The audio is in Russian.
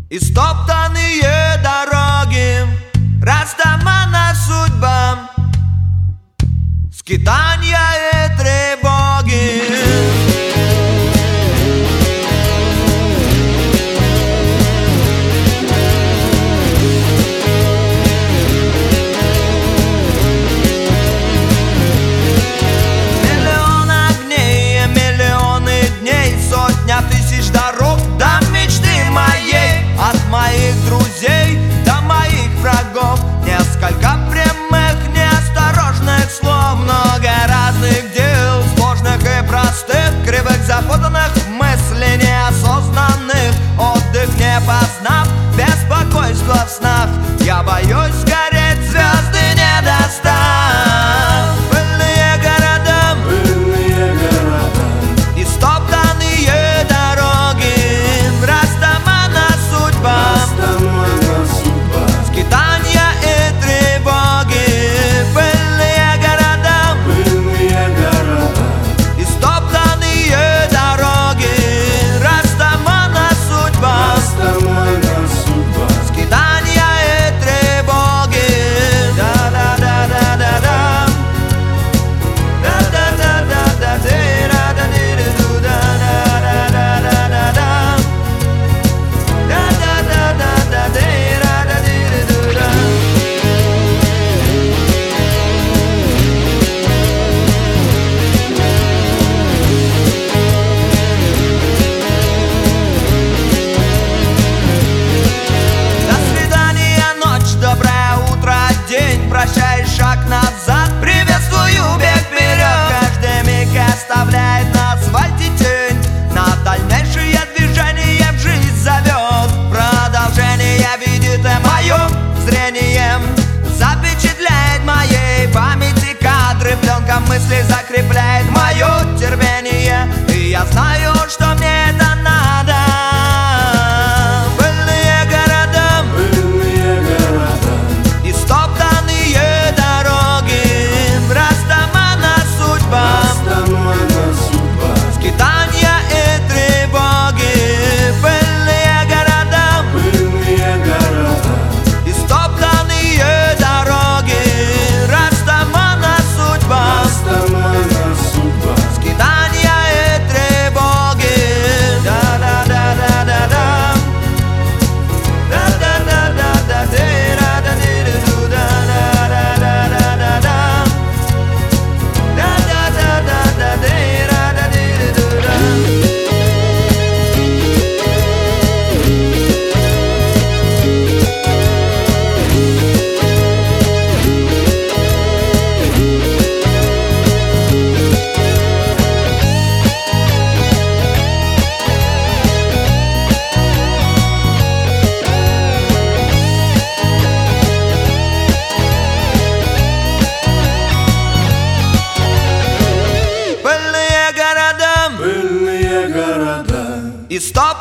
Истоптанные дороги, раздомана судьба, скитания и тревоги. Миллион огней, миллионы дней, сотня тысяч дорог до мечты моей. От моих друзей до моих врагов несколько прямых, неосторожных слов, много разных дел, сложных и простых, кривых, запутанных, мыслей неосознанных. Отдых не познав, беспокойство в снах, я боюсь сгореть, звезды не достав. Пыльные города, истоптанные дороги, раздомана судьба, скитания и тревоги. Пыльные города, истоптанные дороги, раздомана судьба, скитания и тревоги. Да-да-да-да-да-да, прощай, шаг назад, приветствую бег вперед. Каждый миг оставляет на асфальте тень, на дальнейшее движение в жизнь зовет. Продолжение видит и мое зрение, запечатляет моей памяти кадры, пленка мысли закрепляет мое терпение. И я знаю, что мне это надо. Пыльные города, истоптанные дороги, раздомана судьба, скитания и тревоги. Пыльные города, истоптанные дороги, раздомана судьба, скитания и тревоги. Да-да-да-да-да-да, да-да-да-да-да-да. И стоп!